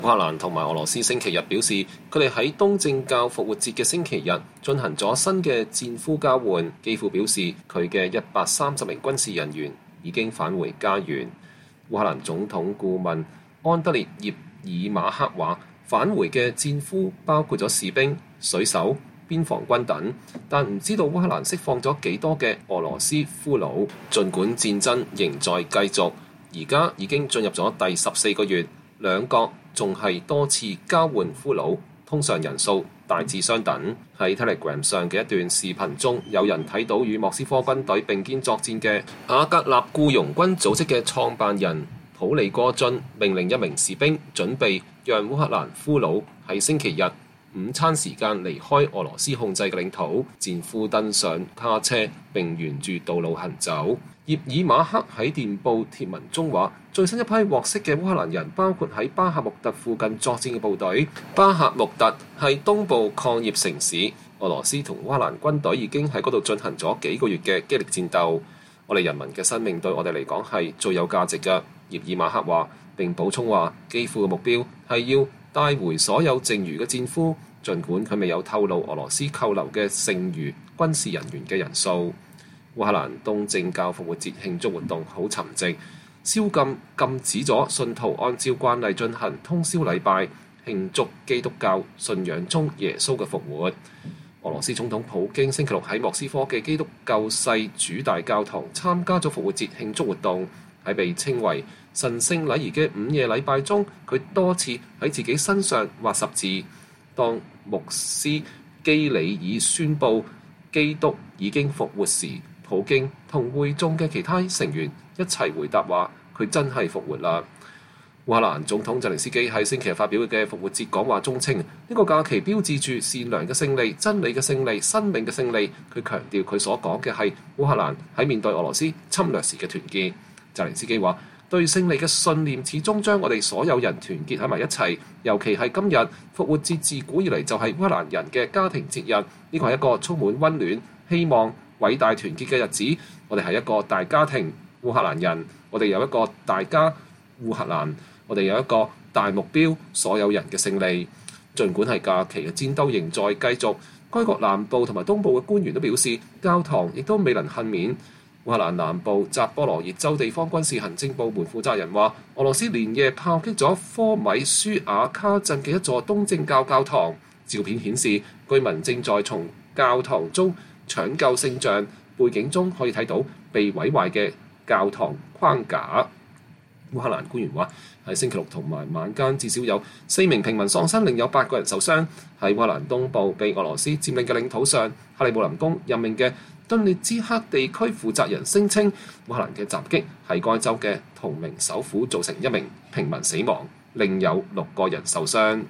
烏克蘭同埋俄羅斯星期日表示，佢哋喺東正教復活節嘅星期日進行咗新嘅戰俘交換。基輔表示，佢嘅130名軍事人員已經返回家園。烏克蘭總統顧問安德烈葉爾馬克話，返回嘅戰俘包括咗士兵、水手、邊防軍等，但唔知道烏克蘭釋放咗幾多嘅俄羅斯俘虜。儘管戰爭仍在繼續，而家已經進入咗第14個月，兩國仲係多次交換俘虜，通常人數大致相等。喺 Telegram 上嘅一段視頻中，有人睇到與莫斯科軍隊並肩作戰嘅瓦格納僱傭軍組織嘅創辦人普里戈津命令一名士兵準備讓烏克蘭俘虜喺星期日午餐時間離開俄羅斯控制嘅領土。戰俘登上卡車並沿住道路行走。葉爾馬克喺電報貼文中話，最新一批獲釋嘅烏克蘭人包括喺巴赫穆特附近作戰嘅部隊。巴赫穆特係東部礦業城市，俄羅斯同烏克蘭軍隊已經喺嗰度進行咗幾個月嘅激烈戰鬥。我哋人民嘅生命對我哋嚟講係最有價值嘅，葉爾馬克話，並補充話，基輔嘅目標係要帶回所有剩餘嘅戰俘，儘管佢未有透露俄羅斯扣留嘅剩餘軍事人員嘅人數。烏克蘭東正教復活節慶祝活動好沉寂，宵禁止咗信徒按照慣例進行通宵禮拜，慶祝基督教信仰中耶穌嘅復活。俄羅斯總統普京星期六喺莫斯科嘅基督救世主大教堂參加咗復活節慶祝活動。喺被稱為神聖禮儀嘅午夜禮拜中，佢多次喺自己身上畫十字。當牧師基里爾宣布基督已經復活時，普京同會眾嘅其他成員一齊回答話，佢真係復活啦。烏克蘭總統澤連斯基喺星期日發表嘅復活節講話中稱，呢個假期標誌住善良嘅勝利、真理嘅勝利、生命嘅勝利。佢強調佢所講嘅係烏克蘭喺面對俄羅斯侵略時嘅團結。澤連斯基話，對勝利嘅信念始終將我哋所有人團結喺埋一齊，尤其係今日復活節自古以嚟就係烏克蘭人嘅家庭節日，呢個係一個充滿溫暖、希望、偉大團結嘅日子。我哋係一個大家庭，烏克蘭人，我哋有一個大家烏克蘭，我哋有一個大目標，所有人嘅勝利。儘管係假期嘅戰鬥仍在繼續，該國南部同埋東部嘅官員都表示，教堂亦都未能幸免。烏克蘭南部扎波羅熱州地方軍事行政部門負責人話，俄羅斯連夜炮擊咗科米舒亞卡鎮嘅一座東正教教堂。照片顯示，居民正在從教堂中搶救聖像，背景中可以睇到被毀壞嘅教堂框架。烏克蘭官員話，喺星期六同埋晚間至少有4名平民喪生，另有8個人受傷。喺烏克蘭東部被俄羅斯佔領嘅領土上，克里姆林宮任命嘅頓涅茨克地區負責人聲稱，烏克蘭嘅襲擊喺該州嘅同名首府造成1名平民死亡，另有6個人受傷。